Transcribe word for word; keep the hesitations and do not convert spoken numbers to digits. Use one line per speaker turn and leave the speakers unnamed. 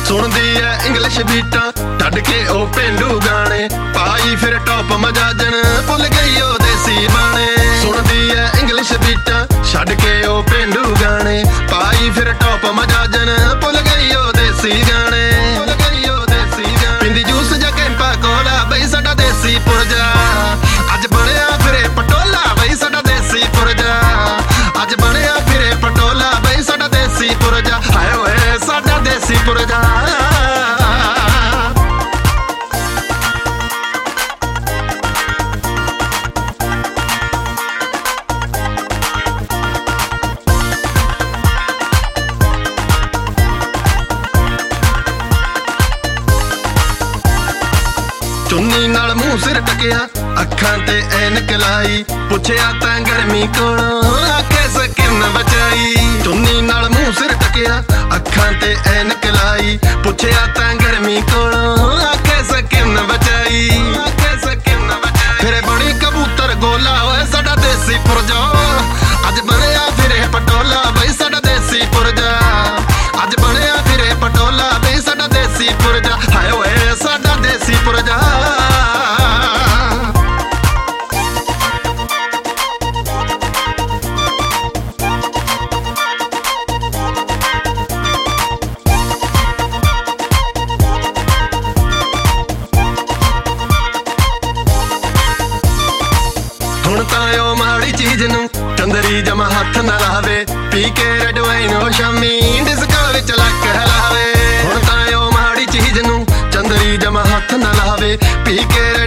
ਸੁਣਦੀ ਐ ਇੰਗਲਿਸ਼ ਬੀਟਾਂ ਛੱਡ ਕੇ ਉਹ ਪੇਂਡੂ ਗਾਣੇ ਪਾਈ ਫਿਰ ਟੌਪ ਮਜਾਜਣ ਭੁੱਲ ਗਈ ਉਹ ਦੇਸੀ ਬਾਣੇ ਸੁਣਦੀ ਐ ਇੰਗਲਿਸ਼ ਬੀਟਾਂ ਛੱਡ ਕੇ ਉਹ ਪੇਂਡੂ ਗਾਣੇ ਪਾਈ ਫਿਰ ਟੌਪ ਮਜਾਜਣ ਭੁੱਲ ਗਈ ਉਹ ਦੇਸੀ ਗਾਣੇ ਭੁੱਲ ਗਈ ਉਹ ਦੇਸੀ ਗਾਣੇ ਪਿੰਦੀ ਜੂਸ ਜਾਂ ਕੈਂਪਾ ਕੋਲਾ ਬਈ ਸਾਡਾ ਦੇਸੀ ਪੁਰਜਾ ਅੱਜ ਬਣਿਆ ਫਿਰੇ ਪਟੋਲਾ ਬਈ ਸਾਡਾ ਦੇਸੀ ਪੁਰਜਾ ਅੱਜ ਬਣਿਆ ਫਿਰੇ ਪਟੋਲਾ ਬਈ ਸਾਡਾ ਦੇਸੀ ਪੁਰਜਾ ਹਾਏ ਓਏ ਸਾਡਾ ਦੇਸੀ ਪੁਰਜਾ ਚੁੰਨੀ ਨਾਲ ਮੂੰਹ ਸਿਰ ਟਕਿਆ ਅੱਖਾਂ ਤੇ ਐਨਕ ਲਾਈ ਪੁੱਛਿਆ ਤਾਂ ਗਰਮੀ ਕੋਲੋਂ ਆਖੇ ਸਕਿਨ ਬਚਾਈ ਚੁੰਨੀ ਨਾਲ ਮੂੰਹ ਸਿਰ ਟਕਿਆ ਅੱਖਾਂ ਤੇ ਐਨਕ ਲਾਈ ਪੁੱਛਿਆ ਤਾਂ ਗਰਮੀ ਕੋਲੋਂ ਆਖੇ ਸਕਿਨ ਬਚਾਈ ਆਖੇ ਸਕਿਨ ਬਚਾਈ ਫਿਰੇ ਬਣੀ ਕਬੂਤਰ ਗੋਲਾ ਓਏ ਸਾਡਾ ਦੇਸੀ ਪੁਰਜਾ ਅੱਜ ਬਣਿਆ ਫਿਰੇ ਪਟੋਲਾ ਬਈ ਸਾਡਾ ਦੇਸੀ ਪੁਰਜਾ ਅੱਜ ਬਣਿਆ ਫਿਰੇ ਪਟੋਲਾ ਬਈ ਸਾਡਾ ਦੇਸੀ ਪੁਰਜਾ ਹਾਏ ਓਏ ਸਾਡਾ ਦੇਸੀ ਪੁਰਜਾ ਹੁਣ ਤਾਂ ਉਹ ਮਾੜੀ ਚੀਜ਼ ਨੂੰ ਚੰਦਰੀ ਜਮਾ ਹੱਥ ਨਾ ਲਾਵੇ ਪੀ ਕੇ ਰੈਡ ਵਾਈਨ ਉਹ ਸ਼ਾਮੀ ਡਿਸਕੋ ਵਿੱਚ ਲੱਕ ਹਲਾਵੇ ਹੁਣ ਤਾਂ ਉਹ ਮਾੜੀ ਚੀਜ਼ ਨੂੰ ਚੰਦਰੀ ਜਮਾ ਹੱਥ ਨਾ ਲਾਵੇ ਪੀ ਕੇ